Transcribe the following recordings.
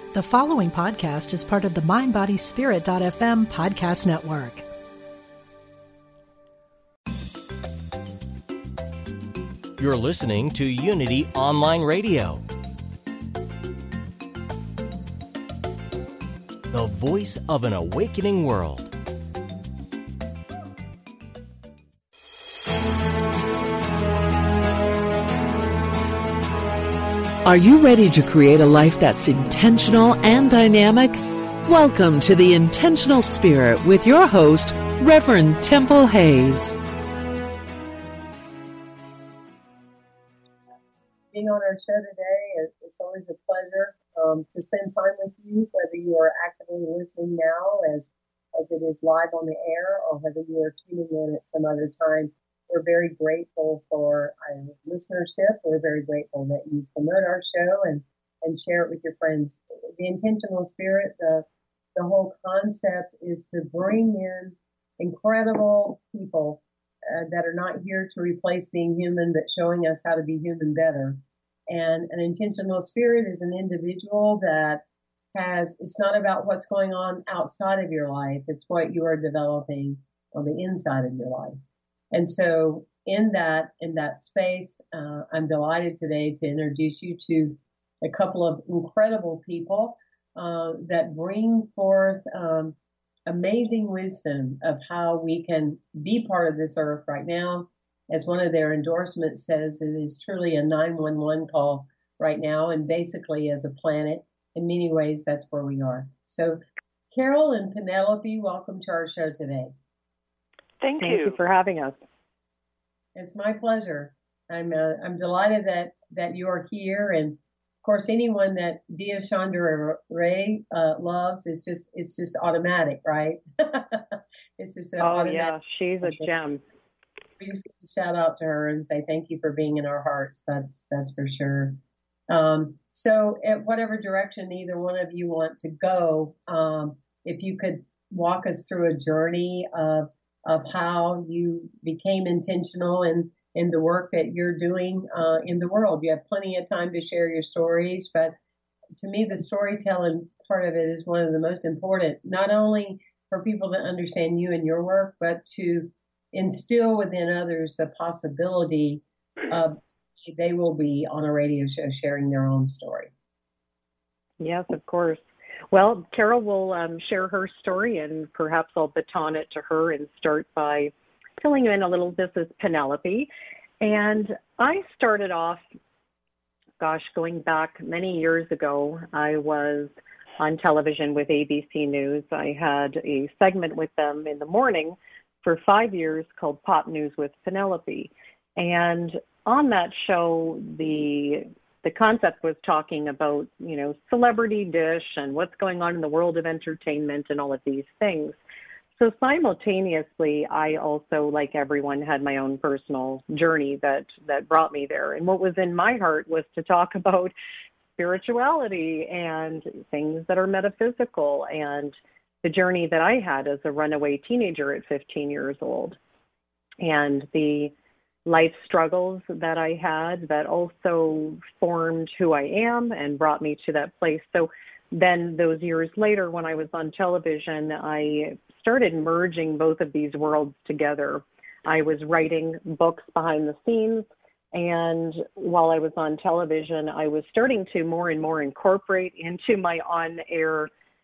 The following podcast is part of the MindBodySpirit.fm podcast network. You're listening to Unity Online Radio, the voice of an awakening world. Are you ready to create a life that's intentional and dynamic? Welcome to The Intentional Spirit with your host, Reverend Temple Hayes. Being on our show today, it's always a pleasure to spend time with you, whether you are actively listening now as it is live on the air or whether you are tuning in at some other time. We're very grateful for our listenership. We're very grateful that you promote our show and share it with your friends. The Intentional Spirit, the whole concept is to bring in incredible people that are not here to replace being human, but showing us how to be human better. And an intentional spirit is an individual that it's not about what's going on outside of your life. It's what you are developing on the inside of your life. And so in that space, I'm delighted today to introduce you to a couple of incredible people that bring forth amazing wisdom of how we can be part of this earth right now. As one of their endorsements says, it is truly a 911 call right now. And basically, as a planet, in many ways, that's where we are. So Carol and Penelope, welcome to our show today. Thank you for having us. It's my pleasure. I'm delighted that you are here, and of course, anyone that Dia Chandra Ray loves it's just automatic, right? It's just automatic. Yeah, she's a gem. We just shout out to her and say thank you for being in our hearts. That's for sure. So, at whatever direction either one of you want to go, if you could walk us through a journey of how you became intentional in the work that you're doing in the world. You have plenty of time to share your stories, but to me, the storytelling part of it is one of the most important, not only for people to understand you and your work, but to instill within others the possibility of they will be on a radio show sharing their own story. Yes, of course. Well, Carol will share her story, and perhaps I'll baton it to her and start by filling you in a little. This is Penelope, and I started off, going back many years ago. I was on television with ABC News. I had a segment with them in the morning for 5 years called Pop News with Penelope, and on that show, the concept was talking about, celebrity dish and what's going on in the world of entertainment and all of these things. So simultaneously, I also, like everyone, had my own personal journey that brought me there. And what was in my heart was to talk about spirituality and things that are metaphysical and the journey that I had as a runaway teenager at 15 years old and the life struggles that I had that also formed who I am and brought me to that place. So then those years later, when I was on television, I started merging both of these worlds together. I was writing books behind the scenes, and while I was on television, I was starting to more and more incorporate into my on-air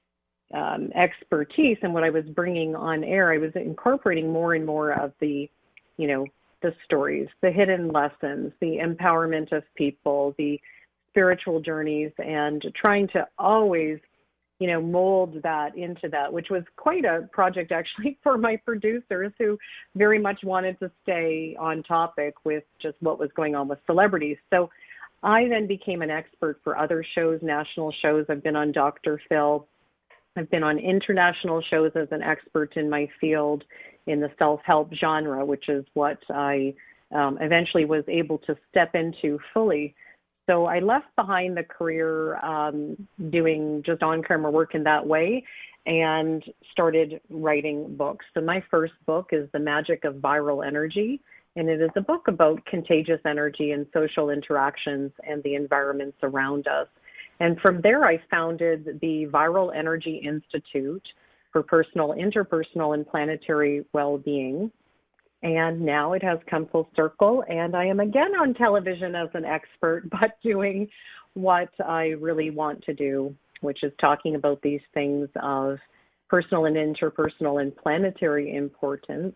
expertise and what I was bringing on air. I was incorporating more and more of the stories, the hidden lessons, the empowerment of people, the spiritual journeys, and trying to always, mold that into that, which was quite a project actually for my producers who very much wanted to stay on topic with just what was going on with celebrities. So I then became an expert for other shows, national shows. I've been on Dr. Phil. I've been on international shows as an expert in my field in the self-help genre, which is what I eventually was able to step into fully. So I left behind the career doing just on-camera work in that way and started writing books. So my first book is The Magic of Viral Energy, and it is a book about contagious energy and social interactions and the environments around us. And from there, I founded the Viral Energy Institute for personal, interpersonal, and planetary well-being. And now it has come full circle, and I am again on television as an expert, but doing what I really want to do, which is talking about these things of personal and interpersonal and planetary importance.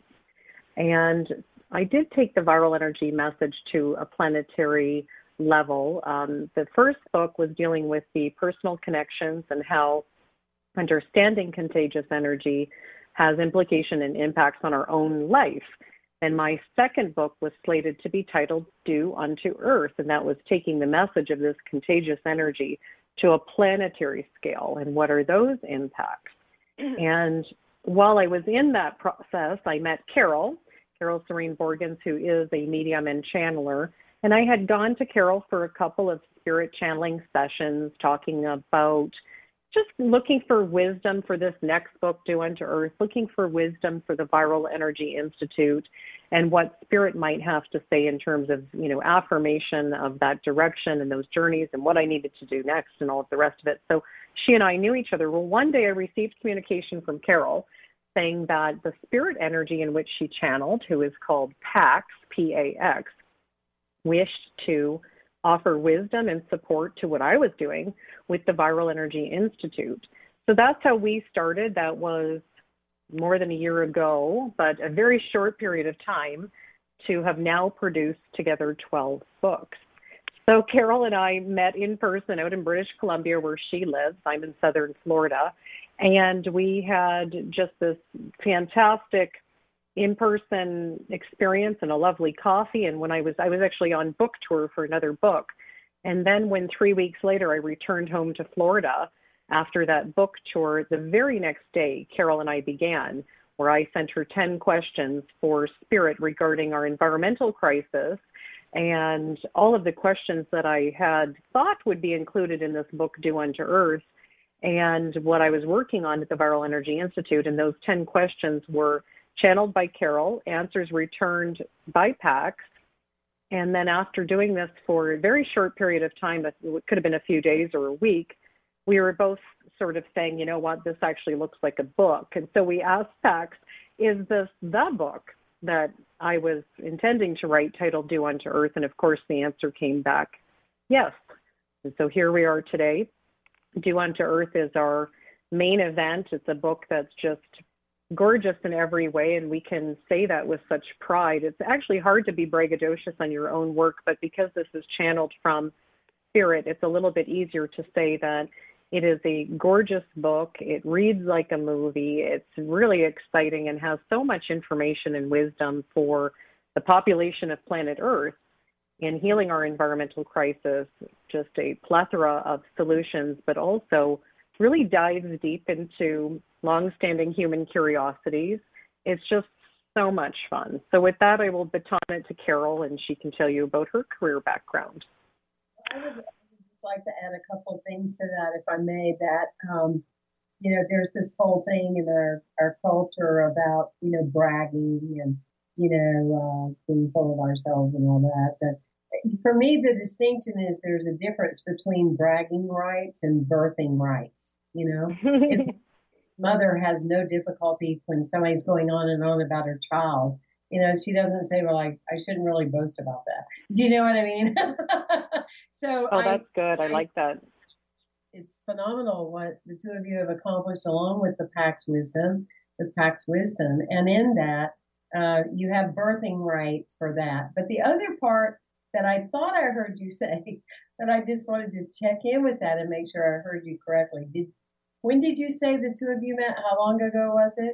And I did take the viral energy message to a planetary level. The first book was dealing with the personal connections and how understanding contagious energy has implication and impacts on our own life. And my second book was slated to be titled Do Unto Earth, and that was taking the message of this contagious energy to a planetary scale, and what are those impacts? And while I was in that process, I met Carol Serene Borgens, who is a medium and channeler, and I had gone to Carol for a couple of spirit channeling sessions talking about just looking for wisdom for this next book, Do Unto Earth, looking for wisdom for the Viral Energy Institute and what spirit might have to say in terms of, affirmation of that direction and those journeys and what I needed to do next and all of the rest of it. So she and I knew each other. Well, one day I received communication from Carol saying that the spirit energy in which she channeled, who is called Pax, P-A-X, wished to offer wisdom and support to what I was doing with the Viral Energy Institute. So that's how we started. That was more than a year ago, but a very short period of time to have now produced together 12 books. So Carol and I met in person out in British Columbia where she lives. I'm in southern Florida. And we had just this fantastic in-person experience and a lovely coffee. And when I was actually on book tour for another book. And then when 3 weeks later I returned home to Florida after that book tour, the very next day, Carol and I began, where I sent her 10 questions for spirit regarding our environmental crisis. And all of the questions that I had thought would be included in this book, Do Unto Earth, and what I was working on at the Viral Energy Institute. And those 10 questions were channeled by Carol, answers returned by Pax. And then after doing this for a very short period of time, it could have been a few days or a week, we were both sort of saying, you know what, this actually looks like a book. And so we asked Pax, is this the book that I was intending to write titled Do Unto Earth? And of course, the answer came back, yes. And so here we are today. Do Unto Earth is our main event. It's a book that's just gorgeous in every way, and we can say that with such pride. It's actually hard to be braggadocious on your own work, but because this is channeled from spirit, it's a little bit easier to say that it is a gorgeous book. It reads like a movie. It's really exciting and has so much information and wisdom for the population of planet Earth in healing our environmental crisis, just a plethora of solutions, but also really dives deep into long-standing human curiosities. It's just so much fun. So with that, I will baton it to Carol, and she can tell you about her career background. I would just like to add a couple of things to that, if I may, that, there's this whole thing in our culture about, bragging and, being full of ourselves and all that. But for me, the distinction is there's a difference between bragging rights and birthing rights. His mother has no difficulty when somebody's going on and on about her child. She doesn't say, well, I shouldn't really boast about that. Do you know what I mean? That's good. I like that. It's phenomenal what the two of you have accomplished along with the Pax Wisdom. And in that, you have birthing rights for that. But the other part that I thought I heard you say, but I just wanted to check in with that and make sure I heard you correctly. When did you say the two of you met? How long ago was it?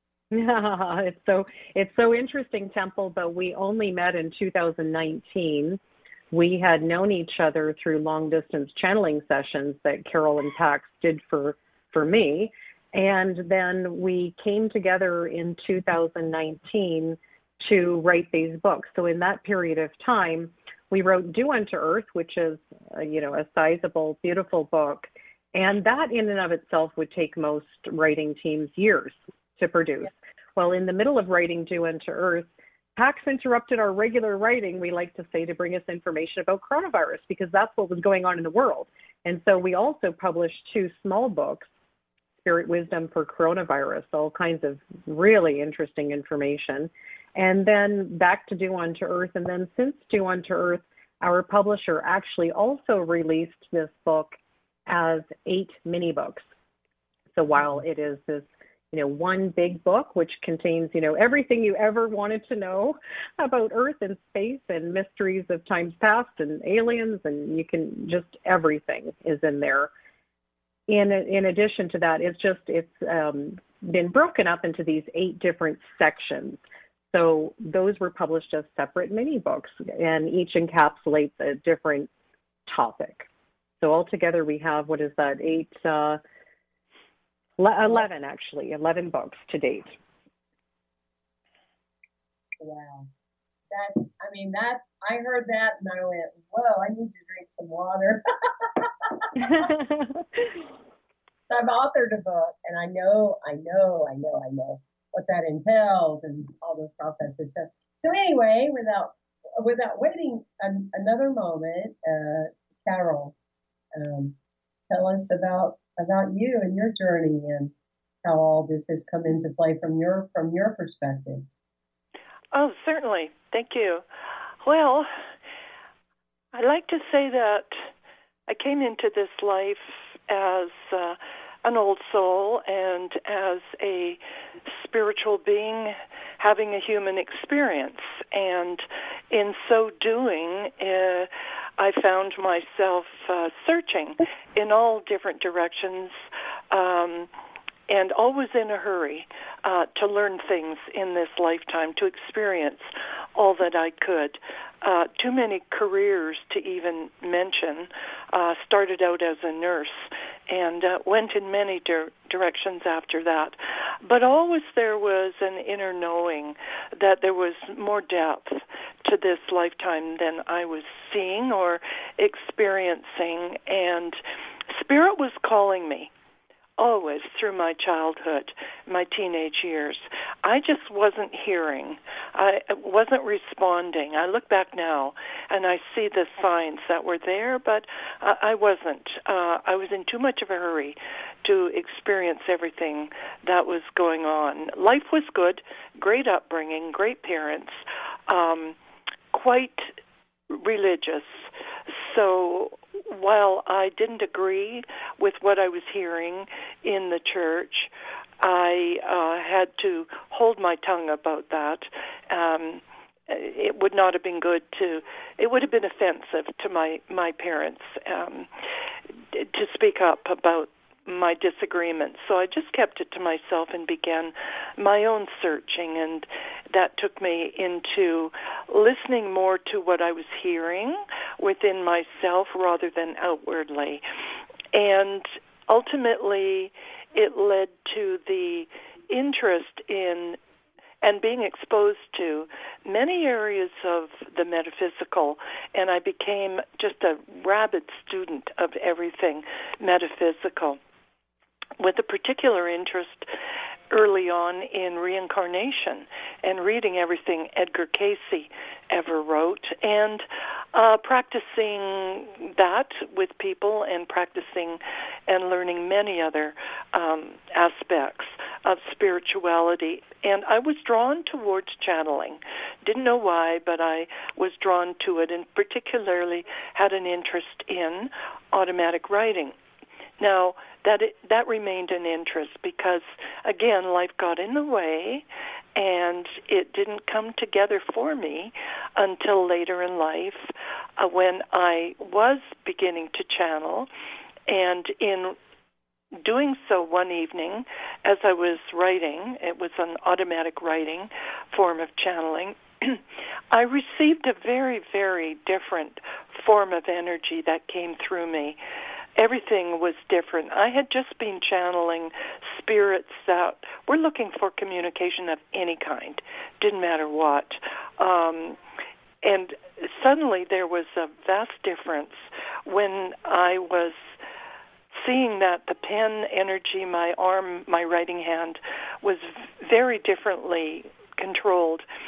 It's so interesting, Temple, but we only met in 2019. We had known each other through long-distance channeling sessions that Carol and Pax did for me. And then we came together in 2019 to write these books. So in that period of time, we wrote Do Unto Earth, which is, a sizable, beautiful book. And that in and of itself would take most writing teams years to produce. Well, in the middle of writing Do Unto Earth, PAX interrupted our regular writing, we like to say, to bring us information about coronavirus, because that's what was going on in the world. And so we also published 2 small books, Spirit Wisdom for Coronavirus, all kinds of really interesting information. And then back to Due Unto Earth. And then since Due Unto Earth, our publisher actually also released this book as 8 mini books. So while it is this, one big book, which contains, everything you ever wanted to know about Earth and space and mysteries of times past and aliens, and you can just, everything is in there. In addition to that, it's been broken up into these 8 different sections. So those were published as separate mini books, and each encapsulates a different topic. So altogether we have, 11 books to date. Wow. I heard that and I went, whoa, I need to drink some water. I've authored a book, and I know what that entails and all those processes. So anyway, without waiting another moment, Carol, tell us about you and your journey and how all this has come into play from your perspective. Oh, certainly. Thank you. Well, I like to say that I came into this life as an old soul and as a spiritual being having a human experience. And in so doing, I found myself searching in all different directions and always in a hurry to learn things in this lifetime, to experience all that I could. Too many careers to even mention. Started out as a nurse and went in many directions after that. But always there was an inner knowing that there was more depth to this lifetime than I was seeing or experiencing. And Spirit was calling me always through my childhood, my teenage years. I just wasn't hearing. I wasn't responding. I look back now and I see the signs that were there, but I wasn't. I was in too much of a hurry to experience everything that was going on. Life was good, great upbringing, great parents, quite religious. So while I didn't agree with what I was hearing in the church, I had to hold my tongue about that. It would not have been good it would have been offensive to my parents to speak up about my disagreements. So I just kept it to myself and began my own searching, and that took me into listening more to what I was hearing within myself rather than outwardly. And ultimately, it led to the interest in and being exposed to many areas of the metaphysical, and I became just a rabid student of everything metaphysical, with a particular interest early on in reincarnation and reading everything Edgar Cayce ever wrote, and practicing that with people and practicing and learning many other aspects of spirituality. And I was drawn towards channeling. Didn't know why, but I was drawn to it, and particularly had an interest in automatic writing. Now, that remained an interest because, again, life got in the way, and it didn't come together for me until later in life when I was beginning to channel. And in doing so one evening, as I was writing, it was an automatic writing form of channeling, I received a very, very different form of energy that came through me. Everything was different. I had just been channeling spirits that were looking for communication of any kind, didn't matter what. And suddenly there was a vast difference when I was seeing that the pen energy, my arm, my writing hand, was very differently controlled.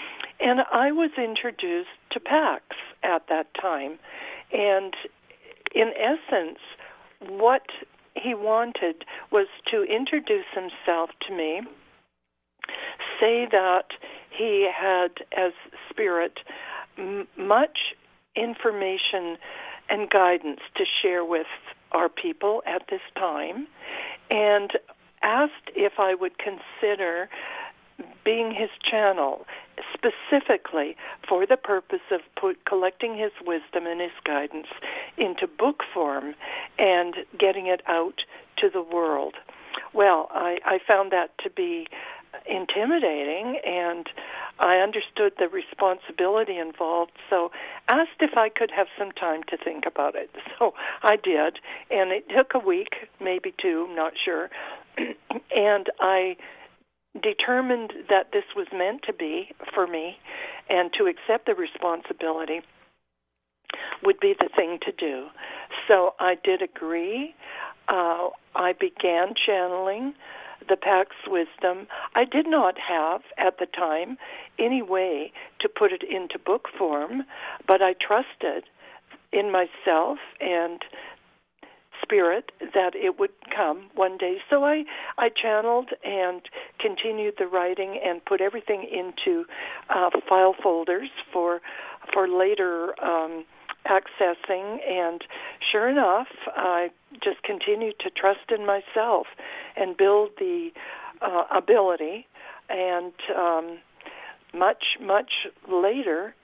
And I was introduced to Pax at that time. And in essence, what he wanted was to introduce himself to me, say that he had, as spirit, much information and guidance to share with our people at this time, and asked if I would consider being his channel, specifically for the purpose of collecting his wisdom and his guidance into book form and getting it out to the world. Well, I found that to be intimidating, and I understood the responsibility involved, so asked if I could have some time to think about it. So I did, and it took a week, maybe two, not sure, and I determined that this was meant to be for me, and to accept the responsibility would be the thing to do. So I did agree. I began channeling the Pax wisdom. I did not have, at the time, any way to put it into book form, but I trusted in myself and spirit that it would come one day. So I channeled and continued the writing and put everything into file folders for later accessing, and sure enough, I just continued to trust in myself and build the ability, and much later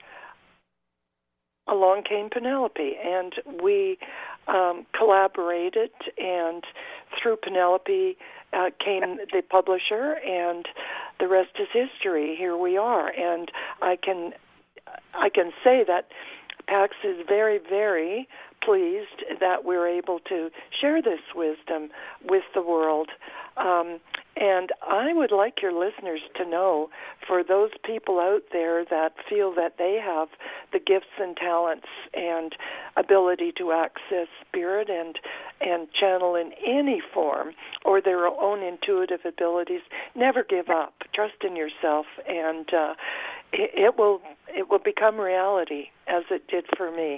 along came Penelope, and we collaborated, and through Penelope came the publisher, and the rest is history. Here we are, and I can say that Pax is very, very pleased that we're able to share this wisdom with the world. And I would like your listeners to know, for those people out there that feel that they have the gifts and talents and ability to access spirit and channel in any form, or their own intuitive abilities, never give up. Trust in yourself, and it will become reality, as it did for me.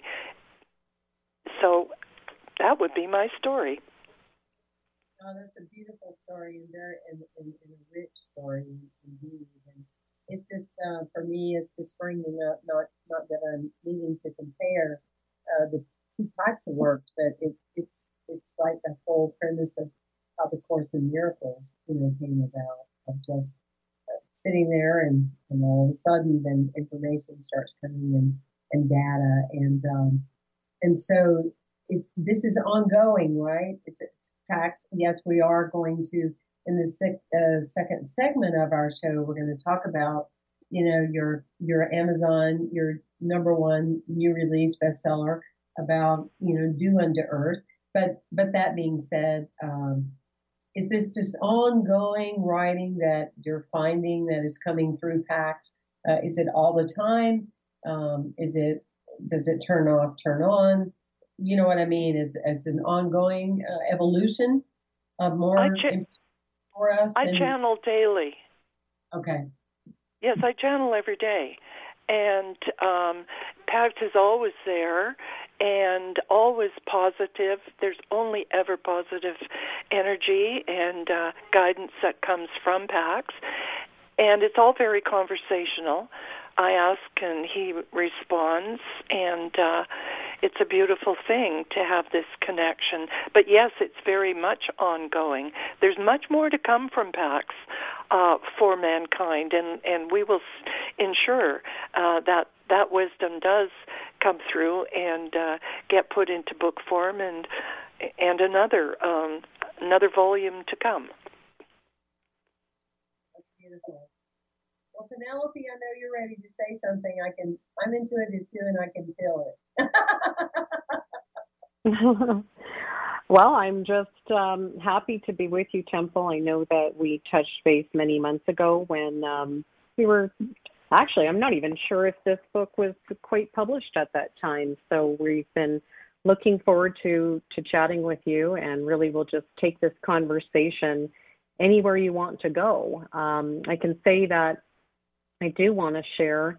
So that would be my story. Oh, that's a beautiful story, and a rich story indeed. And it's just for me, it's just bringing up, not that I'm needing to compare the two types of works, but it's like the whole premise of how the Course in Miracles, came about, of just sitting there and all of a sudden then information starts coming in and data, and so this is ongoing, right? It's Pax. Yes, we are going to, in the second segment of our show, we're going to talk about, your Amazon, your #1 new release bestseller about, Do Unto Earth. But that being said, is this just ongoing writing that you're finding that is coming through Pax? Is it all the time? Does it turn off, turn on? You know what I mean? Is an ongoing evolution of more for us? I channel daily. Okay. Yes, I channel every day. And Pax is always there and always positive. There's only ever positive energy and guidance that comes from Pax. And it's all very conversational. I ask and he responds, and it's a beautiful thing to have this connection. But yes, it's very much ongoing. There's much more to come from Pax for mankind, and we will ensure that wisdom does come through and get put into book form, and another volume to come. That's beautiful. Well, Penelope, I know you're ready to say something. I'm intuitive too, and I can feel it. Well, I'm just happy to be with you, Temple. I know that we touched base many months ago when we were, actually, I'm not even sure if this book was quite published at that time. So we've been looking forward to chatting with you, and really we'll just take this conversation anywhere you want to go. I can say that I do want to share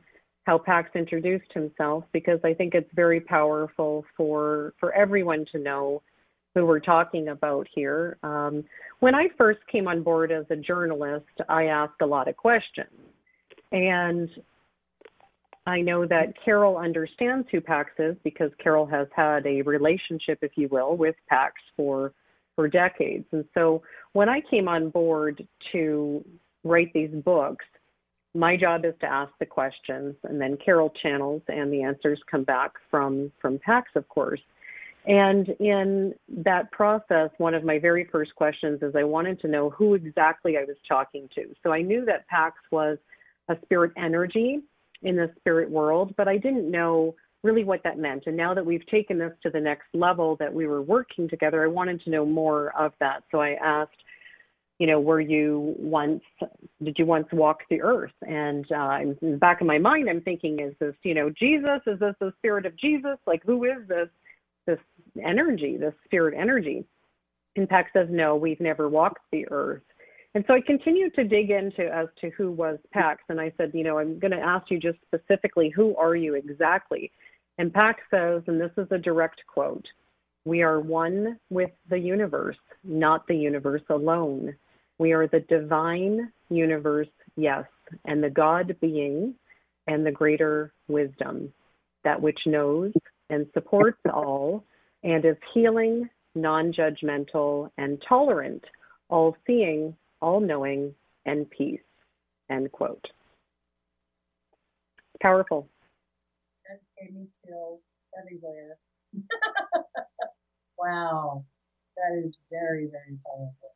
how Pax introduced himself, because I think it's very powerful for everyone to know who we're talking about here. When I first came on board as a journalist, I asked a lot of questions. And I know that Carol understands who Pax is because Carol has had a relationship, if you will, with Pax for decades. And so when I came on board to write these books, my job is to ask the questions, and then Carol channels, and the answers come back from Pax, of course. And in that process, one of my very first questions is I wanted to know who exactly I was talking to. So I knew that Pax was a spirit energy in the spirit world, but I didn't know really what that meant. And now that we've taken this to the next level, that we were working together, I wanted to know more of that. So I asked, did you once walk the earth? And in the back of my mind, I'm thinking, is this, Jesus? Is this the spirit of Jesus? Like, who is this energy, this spirit energy? And Pax says, no, we've never walked the earth. And so I continued to dig into as to who was Pax. And I said, I'm going to ask you just specifically, who are you exactly? And Pax says, and this is a direct quote, "We are one with the universe, not the universe alone. We are the divine universe, yes, and the God being and the greater wisdom, that which knows and supports all and is healing, non-judgmental, and tolerant, all-seeing, all-knowing, and peace," end quote. Powerful. That gave me chills everywhere. Wow. That is very, very powerful.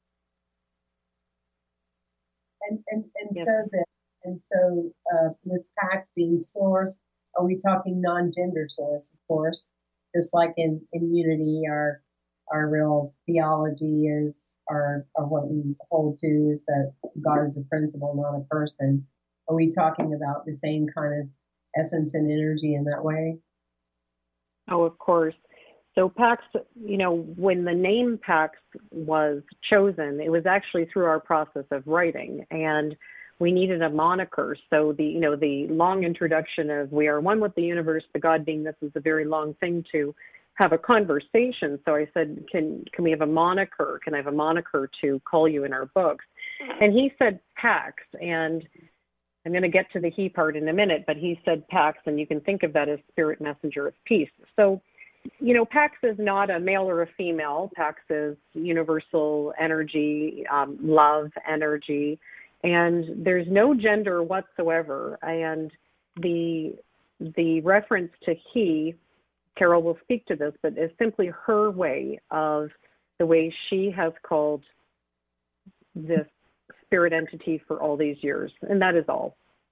Yes. So with Pax being source, are we talking non-gender source, of course? Just like in Unity, our real theology is, or what we hold to is that God is a principle, not a person. Are we talking about the same kind of essence and energy in that way? Oh, of course. So Pax, when the name Pax was chosen, it was actually through our process of writing, and we needed a moniker. So the long introduction of "we are one with the universe, the God being," this is a very long thing to have a conversation. So I said, can we have a moniker? Can I have a moniker to call you in our books? And he said Pax, and I'm going to get to the he part in a minute, but he said Pax, and you can think of that as spirit messenger of peace. So, Pax is not a male or a female. Pax is universal energy, love energy, and there's no gender whatsoever. And the reference to he, Carol will speak to this, but is simply her way of the way she has called this spirit entity for all these years, and that is all.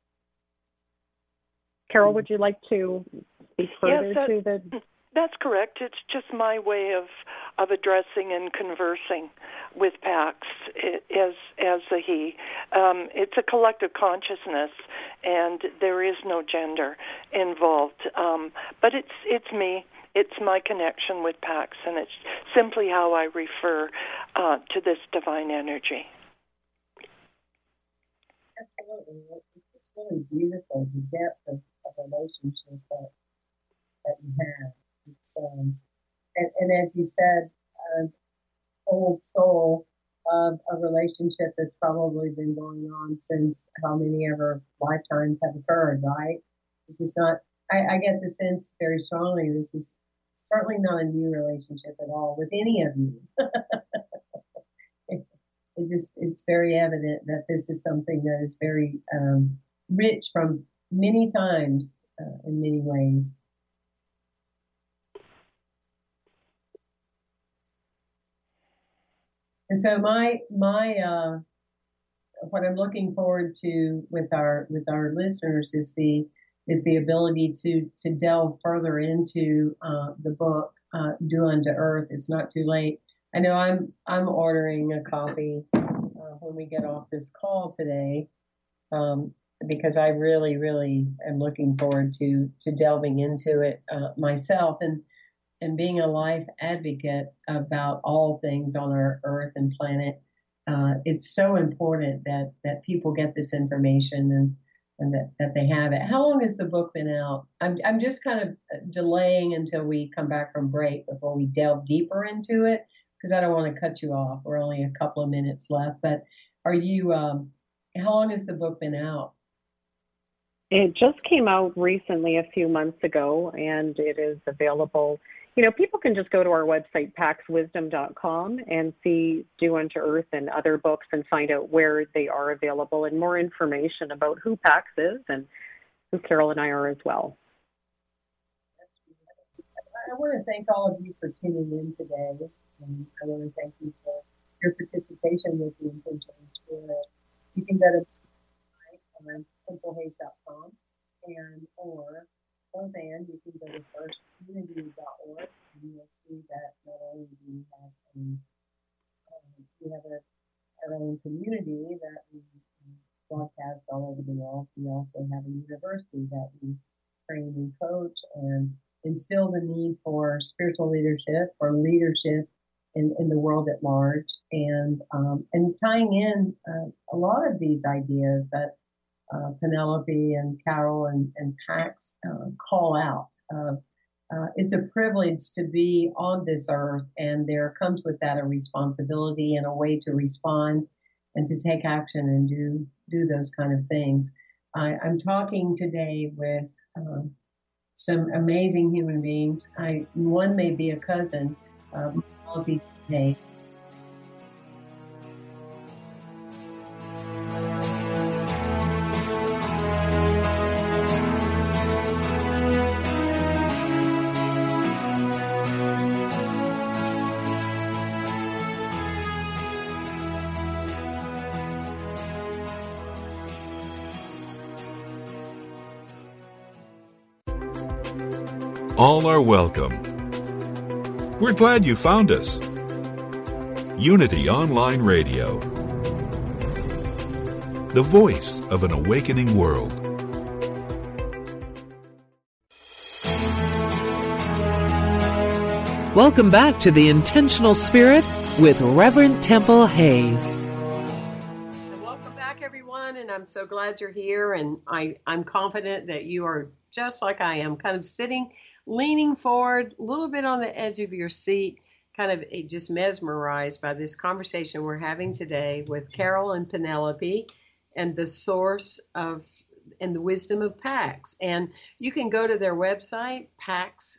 Carol, would you like to speak further to the... That's correct. It's just my way of addressing and conversing with Pax as a he. It's a collective consciousness, and there is no gender involved. But it's me. It's my connection with Pax, and it's simply how I refer to this divine energy. Absolutely. It's really beautiful, the depth of relationship that you have. It's, and as you said, old soul of a relationship that's probably been going on since how many ever lifetimes have occurred, right? This is not, I get the sense very strongly, this is certainly not a new relationship at all with any of you. It's very evident that this is something that is very rich from many times in many ways. And so my what I'm looking forward to with our listeners is the ability to delve further into the book "Do Unto Earth." It's not too late. I know I'm ordering a copy when we get off this call today, because I really, really am looking forward to delving into it myself and being a life advocate about all things on our earth and planet. It's so important that people get this information, and that they have it. How long has the book been out? I'm just kind of delaying until we come back from break before we delve deeper into it, because I don't want to cut you off. We're only a couple of minutes left. But are you? How long has the book been out? It just came out recently, a few months ago, and it is available. People can just go to our website, paxwisdom.com, and see Do Unto Earth and other books and find out where they are available and more information about who Pax is and who Carol and I are as well. I want to thank all of you for tuning in today. And I want to thank you for your participation with the Intentional Spirit. You can go to on simplehaze.com or then you can go to firstunity.org, and you'll see that not only do we have our own community that we broadcast all over the world, we also have a university that we train and coach and instill the need for spiritual leadership, for leadership in the world at large, and tying in a lot of these ideas that Penelope and Carol and Pax call out. It's a privilege to be on this earth, and there comes with that a responsibility and a way to respond and to take action and do those kind of things. I'm talking today with some amazing human beings. One may be a cousin, Penelope today. All are welcome. We're glad you found us. Unity Online Radio, the voice of an awakening world. Welcome back to The Intentional Spirit with Reverend Temple Hayes. Welcome back, everyone, and I'm so glad you're here, and I'm confident that you are just like I am, kind of sitting, leaning forward, a little bit on the edge of your seat, kind of just mesmerized by this conversation we're having today with Carol and Penelope and the source of and the wisdom of Pax. And you can go to their website, Pax,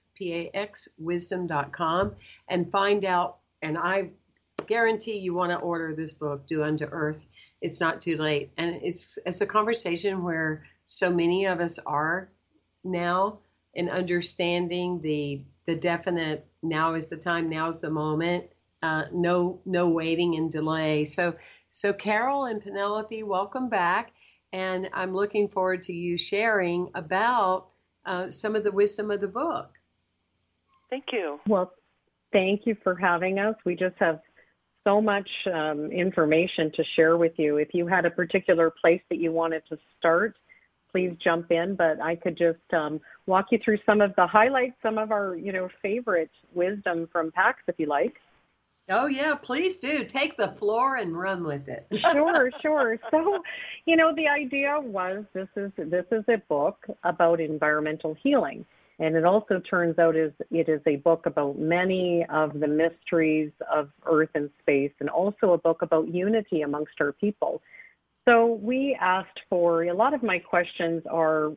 paxwisdom.com, and find out, and I guarantee you want to order this book, Do Unto Earth. It's not too late. And it's a conversation where so many of us are now, in understanding the definite, now is the time, now is the moment, no waiting and delay. So Carol and Penelope, welcome back. And I'm looking forward to you sharing about some of the wisdom of the book. Thank you. Well, thank you for having us. We just have so much information to share with you. If you had a particular place that you wanted to start, please jump in, but I could just walk you through some of the highlights, some of our, favorite wisdom from Pax, if you like. Oh, yeah, please do. Take the floor and run with it. Sure. So, the idea was this is a book about environmental healing. And it also turns out it is a book about many of the mysteries of Earth and space, and also a book about unity amongst our people. So we asked for, a lot of my questions are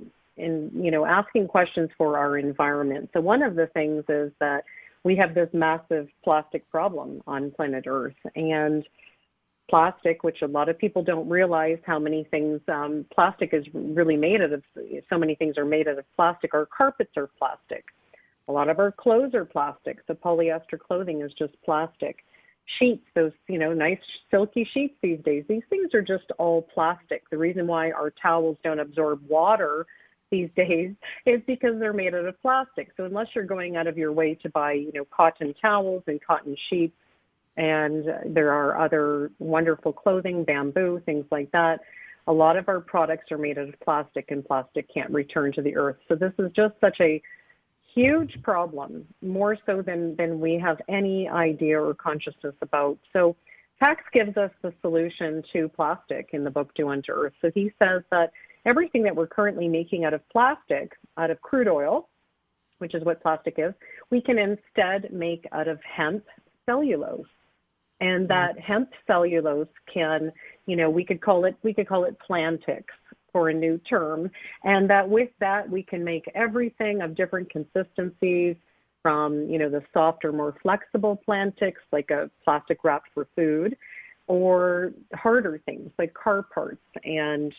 asking questions for our environment. So one of the things is that we have this massive plastic problem on planet Earth, and plastic, which a lot of people don't realize how many things plastic is really made out of. So many things are made out of plastic. Our carpets are plastic. A lot of our clothes are plastic. So polyester clothing is just plastic. Sheets, those, nice silky sheets these days, these things are just all plastic. The reason why our towels don't absorb water these days is because they're made out of plastic. So unless you're going out of your way to buy, cotton towels and cotton sheets, and there are other wonderful clothing, bamboo, things like that, a lot of our products are made out of plastic, and plastic can't return to the earth. So this is just such a huge problem, more so than we have any idea or consciousness about. So Pax gives us the solution to plastic in the book Do Unto Earth. So he says that everything that we're currently making out of plastic, out of crude oil, which is what plastic is, we can instead make out of hemp cellulose. And that hemp cellulose can, we could call it Plantix for a new term. And that with that, we can make everything of different consistencies from, the softer, more flexible Plantix, like a plastic wrap for food, or harder things like car parts and,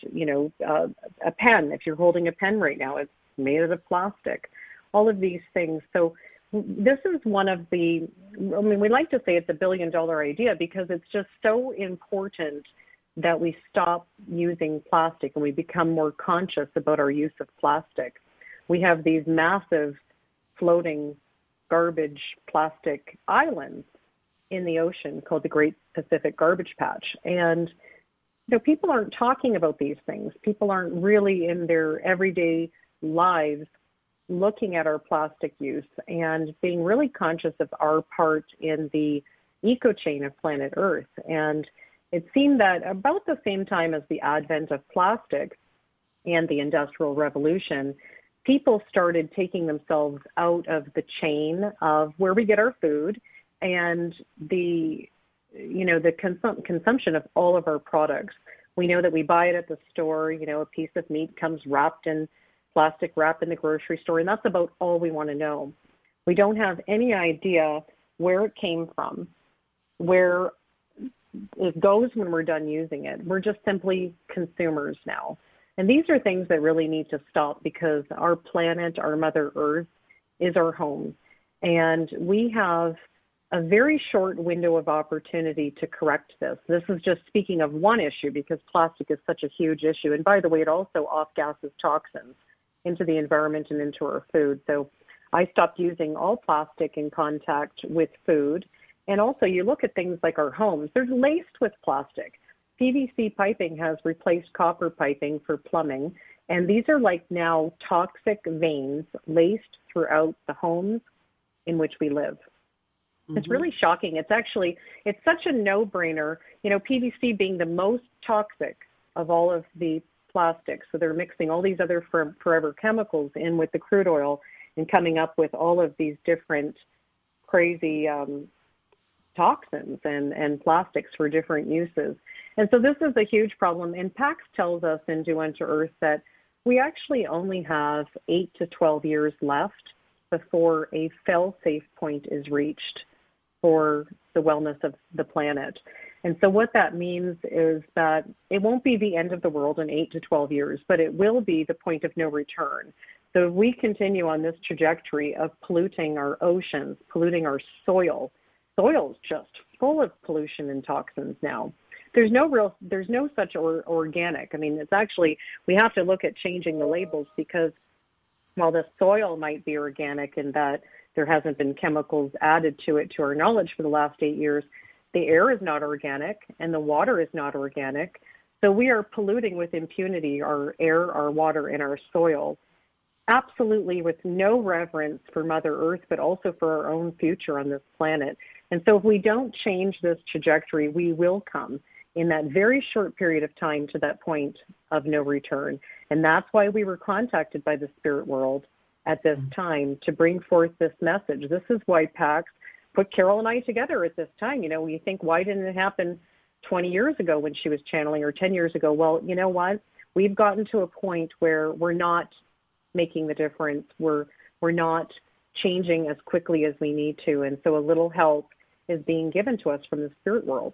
a pen. If you're holding a pen right now, it's made out of plastic, all of these things. So this is one of we like to say it's $1 billion idea because it's just so important that we stop using plastic and we become more conscious about our use of plastic. We have these massive floating garbage plastic islands in the ocean called the Great Pacific Garbage Patch. And, people aren't talking about these things. People aren't really in their everyday lives looking at our plastic use and being really conscious of our part in the eco chain of planet Earth. And it seemed that about the same time as the advent of plastic and the Industrial Revolution, people started taking themselves out of the chain of where we get our food and the consumption of all of our products. We know that we buy it at the store, a piece of meat comes wrapped in plastic wrap in the grocery store, and that's about all we want to know. We don't have any idea where it came from, where it goes when we're done using it. We're just simply consumers now. And these are things that really need to stop because our planet, our Mother Earth, is our home. And we have a very short window of opportunity to correct this. This is just speaking of one issue because plastic is such a huge issue. And by the way, it also off-gases toxins into the environment and into our food. So I stopped using all plastic in contact with food. And also you look at things like our homes, they're laced with plastic. PVC piping has replaced copper piping for plumbing. And these are like now toxic veins laced throughout the homes in which we live. It's really shocking. It's such a no-brainer, PVC being the most toxic of all of the plastics. So they're mixing all these other forever chemicals in with the crude oil and coming up with all of these different crazy toxins and plastics for different uses. And so this is a huge problem. And PAX tells us in Do Unto Earth that we actually only have 8 to 12 years left before a fail-safe point is reached for the wellness of the planet. And so what that means is that it won't be the end of the world in 8 to 12 years, but it will be the point of no return. So if we continue on this trajectory of polluting our oceans, polluting our soil's just full of pollution and toxins now. There's no such organic. I mean, it's actually, we have to look at changing the labels because while the soil might be organic in that there hasn't been chemicals added to it to our knowledge for the last 8 years, the air is not organic and the water is not organic. So we are polluting with impunity our air, our water, and our soil, absolutely with no reverence for Mother Earth, but also for our own future on this planet. And so if we don't change this trajectory, we will come in that very short period of time to that point of no return. And that's why we were contacted by the spirit world at this time to bring forth this message. This is why PAX put Carol and I together at this time. When you think, why didn't it happen 20 years ago when she was channeling or 10 years ago? Well, you know what? We've gotten to a point where we're not making the difference. We're not changing as quickly as we need to. And so a little help is being given to us from the spirit world.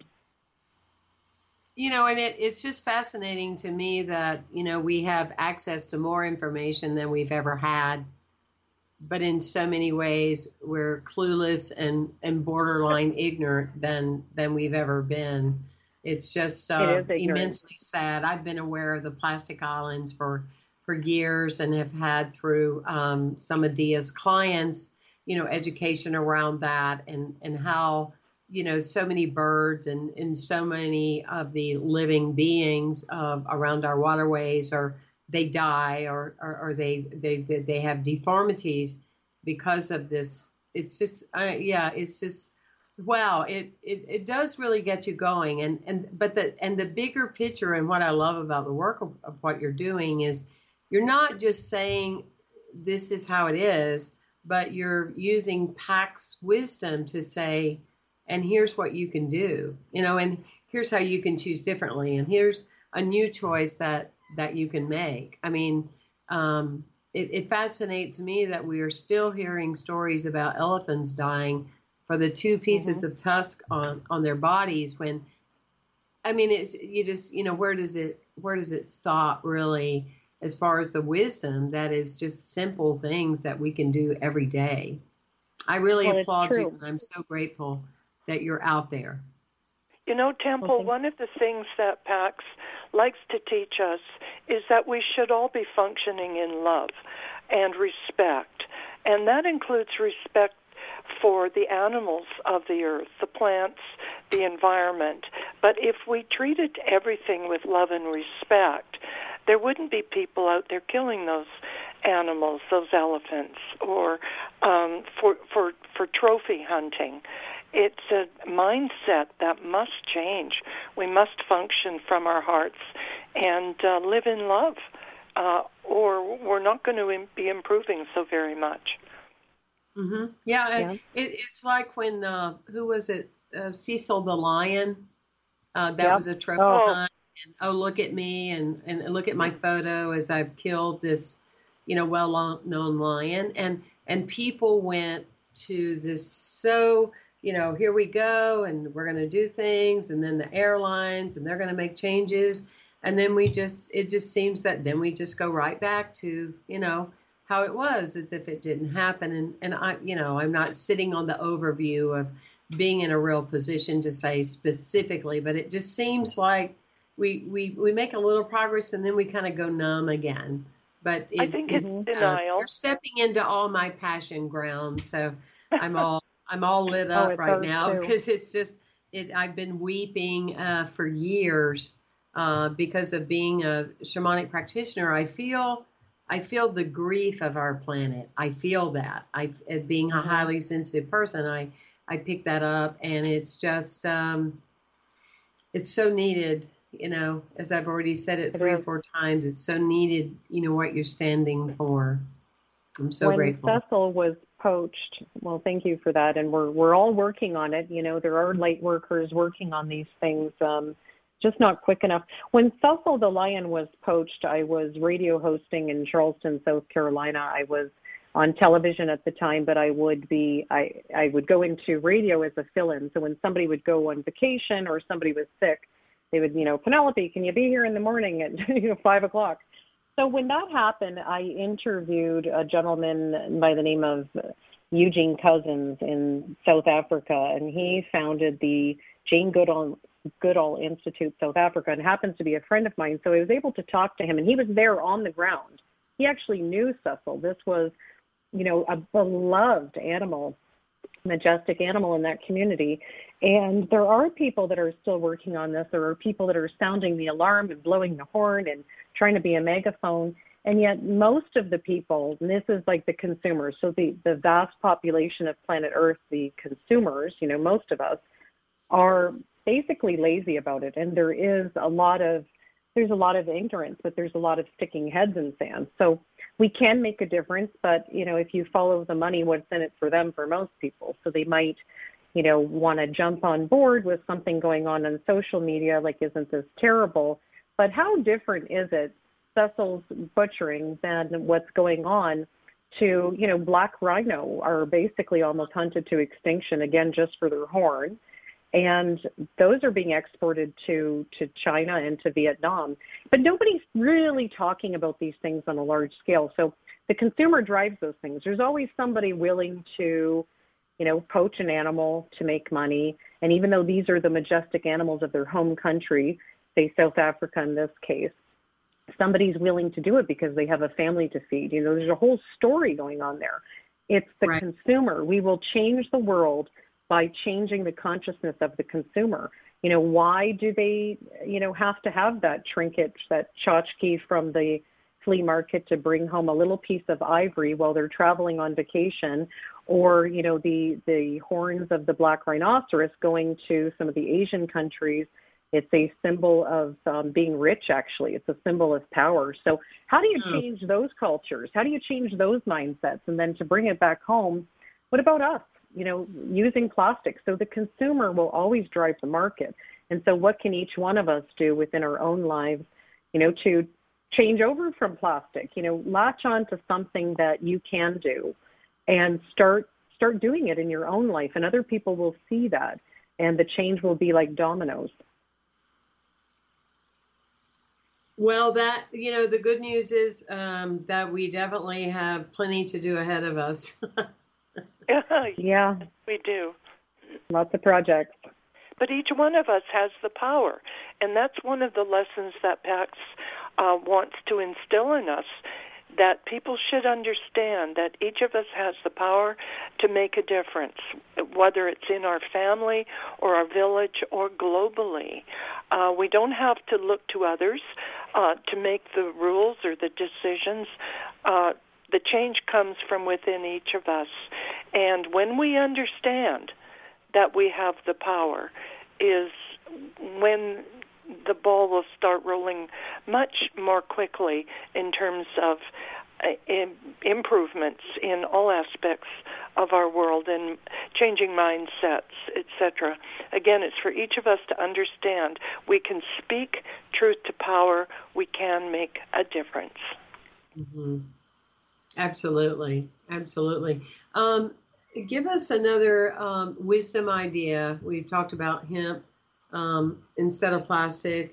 And it's just fascinating to me that, we have access to more information than we've ever had. But in so many ways, we're clueless and borderline ignorant than we've ever been. It's just immensely sad. I've been aware of the plastic islands for years and have had through some of Dia's clients, education around that and how, so many birds and so many of the living beings around our waterways they die or they have deformities because of this. It's just, it's just Wow, it does really get you going, but the bigger picture, and what I love about the work of what you're doing is you're not just saying this is how it is, but you're using PAC's wisdom to say, and here's what you can do, and here's how you can choose differently, and here's a new choice that you can make. I mean, it fascinates me that we are still hearing stories about elephants dying for the two pieces of tusk on their bodies, when, I mean, where does it stop really, as far as the wisdom that is just simple things that we can do every day. I really applaud you, and I'm so grateful that you're out there. Temple, one of the things that PAX likes to teach us is that we should all be functioning in love and respect. And that includes respect for the animals of the earth, the plants, the environment. But if we treated everything with love and respect, there wouldn't be people out there killing those animals, those elephants, or for trophy hunting. It's a mindset that must change. We must function from our hearts and live in love, or we're not going to be improving so very much. Mm-hmm. Yeah. It's like when, who was it? Cecil the lion. That was a trophy hunt. And, look at me and look at my photo as I've killed this, well-known lion. And people went to this, so, here we go, and we're going to do things, and then the airlines, and they're going to make changes. And then it just seems that then we just go right back to, how it was, as if it didn't happen. And I'm not sitting on the overview of being in a real position to say specifically, but it just seems like we make a little progress and then we kind of go numb again. But I think it's denial. You're stepping into all my passion ground, so I'm all lit up right now because it's just I've been weeping for years because of being a shamanic practitioner. I feel the grief of our planet. I feel that. As being a highly sensitive person, I pick that up, and it's just it's so needed. As I've already said it 3 or 4 times, it's so needed. What you're standing for. I'm so grateful. When Cecil was poached, well, thank you for that, and we're all working on it. There are light workers working on these things. Just not quick enough. When Cecil the lion was poached, I was radio hosting in Charleston, South Carolina. I was on television at the time, but I would go into radio as a fill-in. So when somebody would go on vacation or somebody was sick, they would, Penelope, can you be here in the morning at 5 o'clock? So when that happened, I interviewed a gentleman by the name of Eugene Cousins in South Africa, and he founded the Jane Goodall Institute, South Africa, and happens to be a friend of mine. So I was able to talk to him, and he was there on the ground. He actually knew Cecil. This was, a beloved animal, majestic animal in that community. And there are people that are still working on this. There are people that are sounding the alarm and blowing the horn and trying to be a megaphone. And yet most of the people, and this is like the consumers, so the vast population of planet Earth, the consumers, most of us, are basically lazy about it. And there's a lot of ignorance, but there's a lot of sticking heads in sand. So we can make a difference, but, if you follow the money, what's in it for them, for most people? So they might, want to jump on board with something going on social media, like, isn't this terrible? But how different is it, Cecil's butchering, than what's going on to, black rhino are basically almost hunted to extinction, again, just for their horn. And those are being exported to China and to Vietnam. But nobody's really talking about these things on a large scale. So the consumer drives those things. There's always somebody willing to, poach an animal to make money. And even though these are the majestic animals of their home country, say South Africa in this case, somebody's willing to do it because they have a family to feed. There's a whole story going on there. It's the consumer. We will change the world by changing the consciousness of the consumer. Why do they, have to have that trinket, that tchotchke from the flea market to bring home a little piece of ivory while they're traveling on vacation, or, you know, the horns of the black rhinoceros going to some of the Asian countries. It's a symbol of being rich, actually. It's a symbol of power. So how do you change those cultures? How do you change those mindsets? And then to bring it back home, what about us? You know, using plastic. So the consumer will always drive the market. And so what can each one of us do within our own lives, you know, to change over from plastic? You know, latch on to something that you can do and start doing it in your own life. And other people will see that. And the change will be like dominoes. Well, that, you know, the good news is that we definitely have plenty to do ahead of us. Yeah. We do. Lots of projects. But each one of us has the power. And that's one of the lessons that PAX wants to instill in us, that people should understand that each of us has the power to make a difference, whether it's in our family or our village or globally. We don't have to look to others to make the rules or the decisions. The change comes from within each of us. And when we understand that we have the power is when the ball will start rolling much more quickly in terms of improvements in all aspects of our world and changing mindsets, etc. Again, it's for each of us to understand we can speak truth to power. We can make a difference. Mm-hmm. Absolutely. Absolutely. Give us another wisdom idea. We've talked about hemp instead of plastic.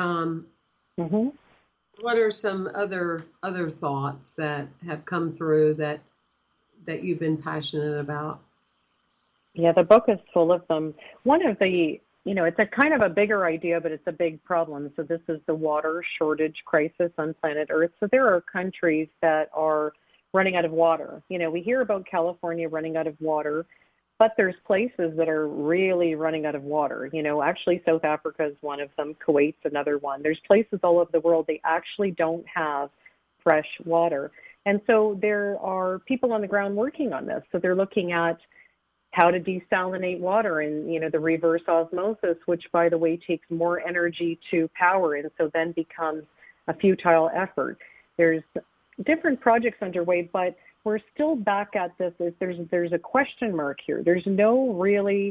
Mm-hmm. What are some other thoughts that have come through that you've been passionate about? Yeah, the book is full of them. One of the, you know, it's a kind of a bigger idea, but it's a big problem. So this is the water shortage crisis on planet Earth. So there are countries that are running out of water. You know, we hear about California running out of water, but there's places that are really running out of water. You know, actually South Africa is one of them. Kuwait's another one. There's places all over the world, they actually don't have fresh water. And so there are people on the ground working on this. So they're looking at how to desalinate water and, you know, the reverse osmosis, which, by the way, takes more energy to power and so then becomes a futile effort. There's different projects underway, but we're still back at this. There's a question mark here. There's no really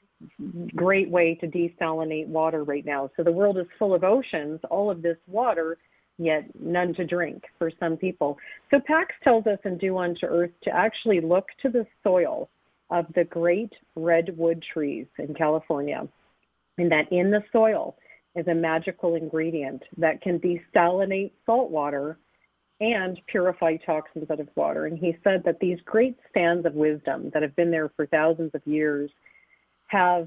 great way to desalinate water right now. So the world is full of oceans, all of this water, yet none to drink for some people. So PAX tells us in Do Unto Earth to actually look to the soil of the great redwood trees in California, and that in the soil is a magical ingredient that can desalinate salt water and purify toxins out of water. And he said that these great stands of wisdom that have been there for thousands of years have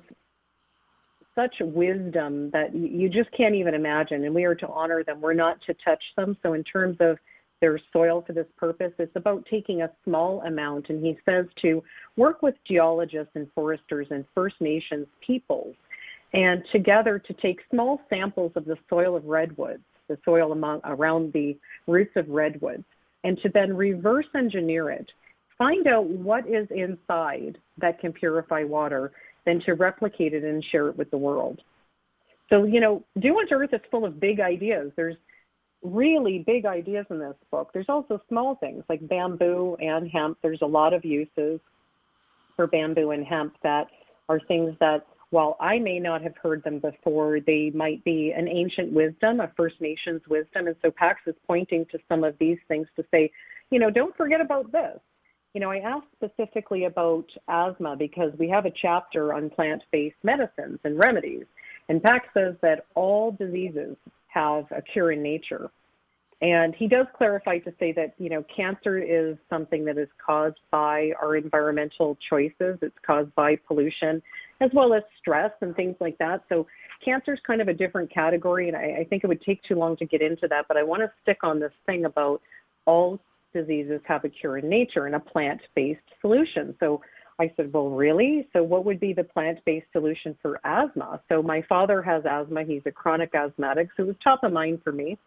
such wisdom that you just can't even imagine. And we are to honor them. We're not to touch them. So in terms of their soil for this purpose, it's about taking a small amount. And he says to work with geologists and foresters and First Nations peoples, and together to take small samples of the soil of redwoods, the soil around the roots of redwoods, and to then reverse engineer it, find out what is inside that can purify water, then to replicate it and share it with the world. So, you know, Do Unto Earth is full of big ideas. There's really big ideas in this book. There's also small things like bamboo and hemp. There's a lot of uses for bamboo and hemp that are things that, while I may not have heard them before, they might be an ancient wisdom, a First Nations wisdom. And so PAX is pointing to some of these things to say, you know, don't forget about this. You know, I asked specifically about asthma because we have a chapter on plant-based medicines and remedies. And PAX says that all diseases have a cure in nature. And he does clarify to say that, you know, cancer is something that is caused by our environmental choices. It's caused by pollution, as well as stress and things like that. So cancer is kind of a different category, and I think it would take too long to get into that. But I want to stick on this thing about all diseases have a cure in nature and a plant-based solution. So I said, well, really? So what would be the plant-based solution for asthma? So my father has asthma. He's a chronic asthmatic, so it was top of mind for me.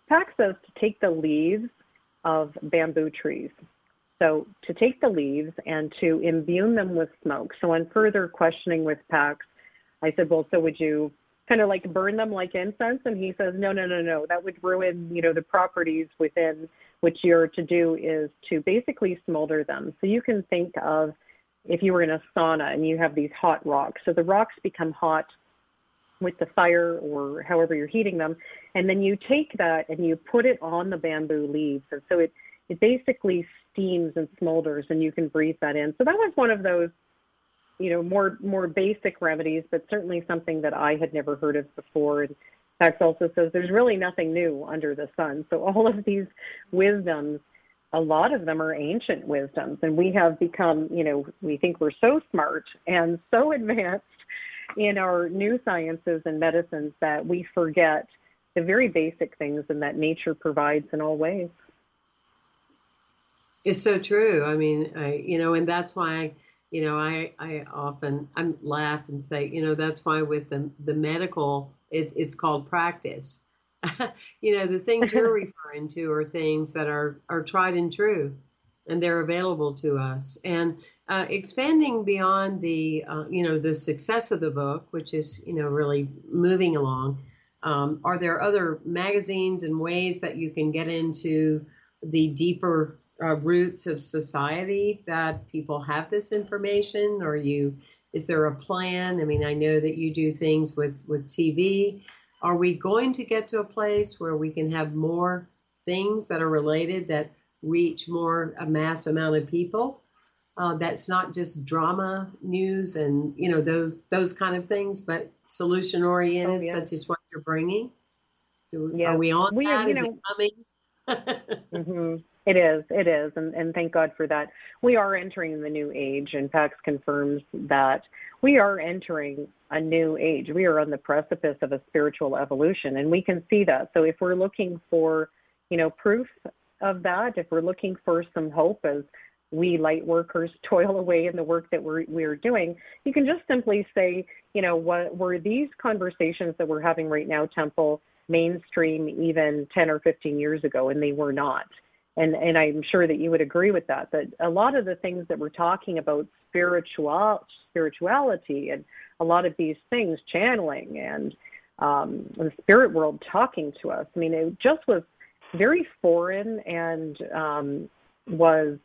Pax says to take the leaves of bamboo trees. So to take the leaves and to imbue them with smoke. So on further questioning with Pax, I said, well, so would you kind of like burn them like incense? And he says, no, that would ruin, the properties within. What you're to do is to basically smolder them. So you can think of if you were in a sauna and you have these hot rocks. So the rocks become hot with the fire or however you're heating them. And then you take that and you put it on the bamboo leaves. And so it basically steams and smolders and you can breathe that in. So that was one of those, more basic remedies, but certainly something that I had never heard of before. And Pax also says there's really nothing new under the sun. So all of these wisdoms, a lot of them are ancient wisdoms. And we have become, we think we're so smart and so advanced in our new sciences and medicines that we forget the very basic things and that nature provides in all ways. It's so true. I mean, and that's why, I often laugh and say, that's why with the medical, it's called practice. The things you're referring to are things that are tried and true, and they're available to us. And expanding beyond the success of the book, which is, really moving along, are there other magazines and ways that you can get into the deeper roots of society that people have this information? Or is there a plan? I mean, I know that you do things with TV. Are we going to get to a place where we can have more things that are related that reach a mass amount of people? That's not just drama news and, those kind of things, but solution oriented, such as what you're bringing. Are we on that? Is it coming? Mm-hmm. It is. And thank God for that. We are entering the new age, and Pax confirms that we are entering a new age. We are on the precipice of a spiritual evolution, and we can see that. So if we're looking for, proof of that, if we're looking for some hope as we light workers toil away in the work that we're doing, you can just simply say, what were these conversations that we're having right now, Temple, mainstream even 10 or 15 years ago? And they were not. And I'm sure that you would agree with that a lot of the things that we're talking about, spirituality and a lot of these things, channeling and the spirit world talking to us, I mean, it just was very foreign and was,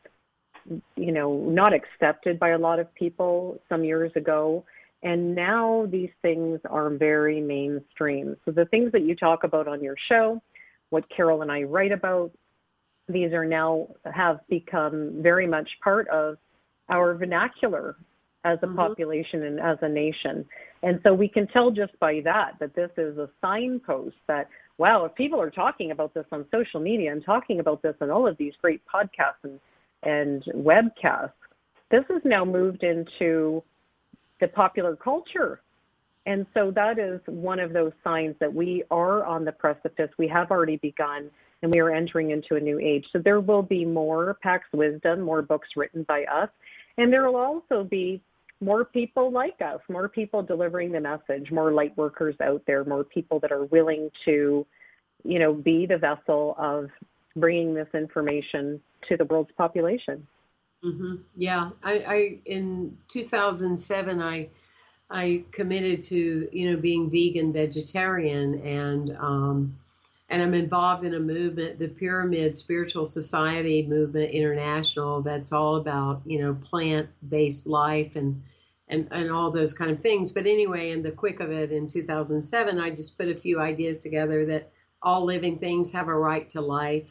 not accepted by a lot of people some years ago. And now these things are very mainstream. So the things that you talk about on your show, what Carol and I write about, these are now have become very much part of our vernacular as a population and as a nation. And so we can tell just by that this is a signpost that, wow, if people are talking about this on social media and talking about this on all of these great podcasts and webcasts, this has now moved into the popular culture. And so that is one of those signs that we are on the precipice. We have already begun, and we are entering into a new age. So there will be more Pax Wisdom, more books written by us, and there will also be more people like us, more people delivering the message, more light workers out there, more people that are willing to, be the vessel of bringing this information to the world's population. Mm-hmm. Yeah, I in 2007, I committed to, being vegan, vegetarian, and I'm involved in a movement, the Pyramid Spiritual Society Movement International, that's all about, plant-based life and all those kind of things. But anyway, in the quick of it in 2007, I just put a few ideas together that all living things have a right to life,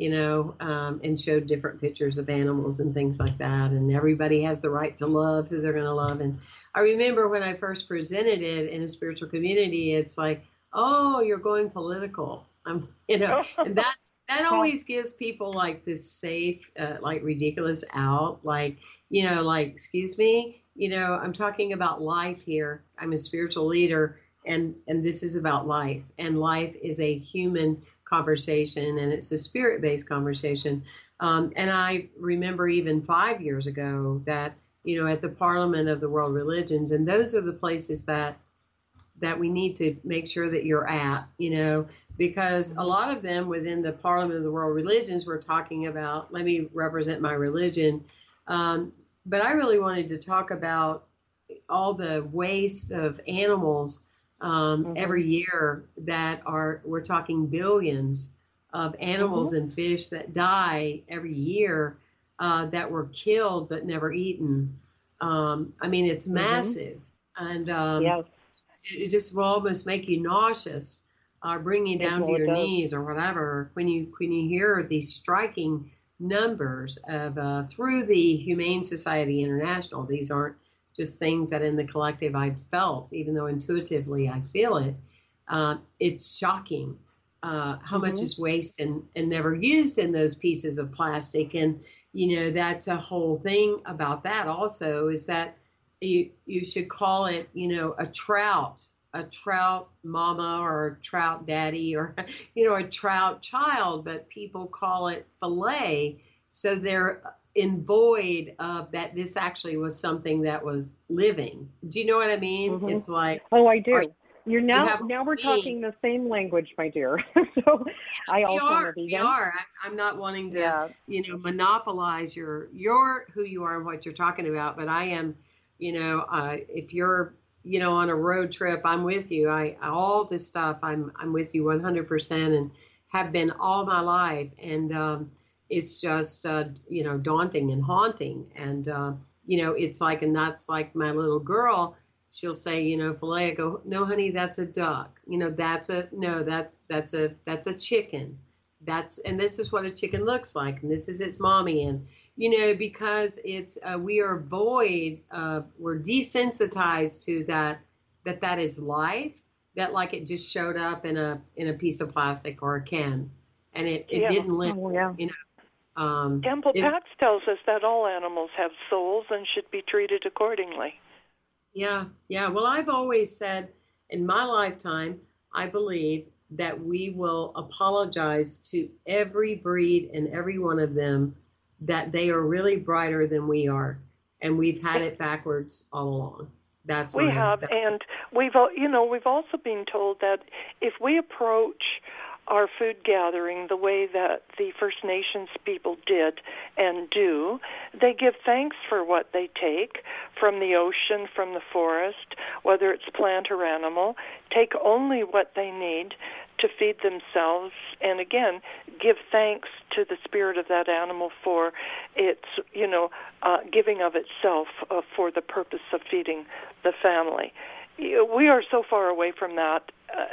and showed different pictures of animals and things like that. And everybody has the right to love who they're going to love. And I remember when I first presented it in a spiritual community, it's like, oh, you're going political. And that always gives people like this safe, like ridiculous out, like, excuse me, I'm talking about life here. I'm a spiritual leader, and this is about life, and life is a human conversation, and it's a spirit-based conversation. And I remember even 5 years ago that, at the Parliament of the World Religions, and those are the places that we need to make sure that you're at, because a lot of them within the Parliament of the World Religions were talking about, let me represent my religion. But I really wanted to talk about all the waste of animals every year we're talking billions of animals and fish that die every year that were killed but never eaten. I mean, it's massive. And it just will almost make you nauseous, bring you down to your knees or whatever when you hear these striking numbers of through the Humane Society International. These aren't just things that in the collective I've felt, even though intuitively I feel it. It's shocking how much is wasted and never used in those pieces of plastic. And, that's a whole thing about that also, is that you should call it, a trout mama or a trout daddy or, a trout child, but people call it fillet. So they're void of that this actually was something that was living. Do you know what I mean? It's like, oh, I do. Now we're talking the same language, my dear. So I also am a vegan. We are. I'm not wanting to, monopolize your who you are and what you're talking about, but I am, if you're, on a road trip, I'm with you. All this stuff, I'm with you 100% and have been all my life. And it's just, daunting and haunting. And, it's like, and that's like my little girl. She'll say, fillet. I go, no, honey, that's a duck. That's a chicken. And this is what a chicken looks like. And this is its mommy. And, because it's, we are void of, we're desensitized to that is life, that like it just showed up in a piece of plastic or a can. And it didn't live, Temple Pax tells us that all animals have souls and should be treated accordingly. Yeah. Well, I've always said in my lifetime, I believe that we will apologize to every breed and every one of them that they are really brighter than we are. And we've had it backwards all along. That's we have. And we've also been told that if we approach our food gathering the way that the First Nations people did and do, they give thanks for what they take from the ocean, from the forest, whether it's plant or animal, take only what they need to feed themselves, and again, give thanks to the spirit of that animal for its, giving of itself for the purpose of feeding the family. We are so far away from that,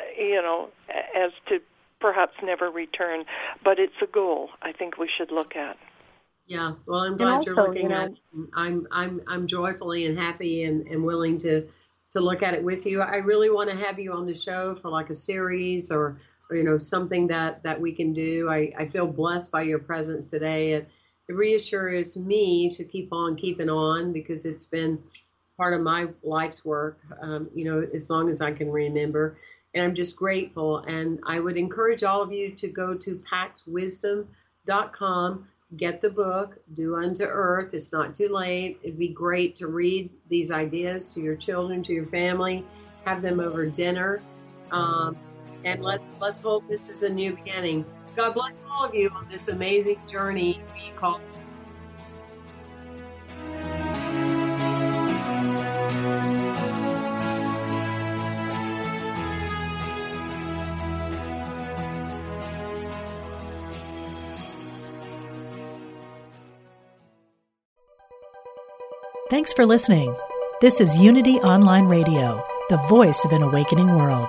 as to perhaps never return, but it's a goal I think we should look at. Yeah, well, I'm glad you're looking at it. I'm joyfully and happy and willing to look at it with you. I really want to have you on the show for like a series or something that we can do. I feel blessed by your presence today. It reassures me to keep on keeping on because it's been part of my life's work, as long as I can remember. And I'm just grateful. And I would encourage all of you to go to paxwisdom.com, get the book, Do Unto Earth. It's not too late. It'd be great to read these ideas to your children, to your family, have them over dinner. And let's hope this is a new beginning. God bless all of you on this amazing journey we call. Thanks for listening. This is Unity Online Radio, the voice of an awakening world.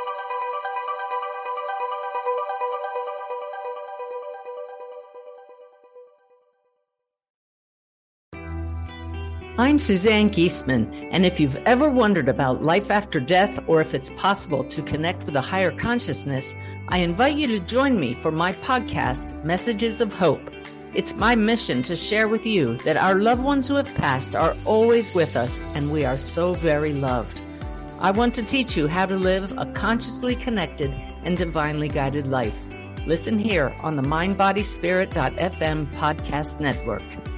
I'm Suzanne Geisman, and if you've ever wondered about life after death or if it's possible to connect with a higher consciousness, I invite you to join me for my podcast, Messages of Hope. It's my mission to share with you that our loved ones who have passed are always with us, and we are so very loved. I want to teach you how to live a consciously connected and divinely guided life. Listen here on the MindBodySpirit.fm podcast network.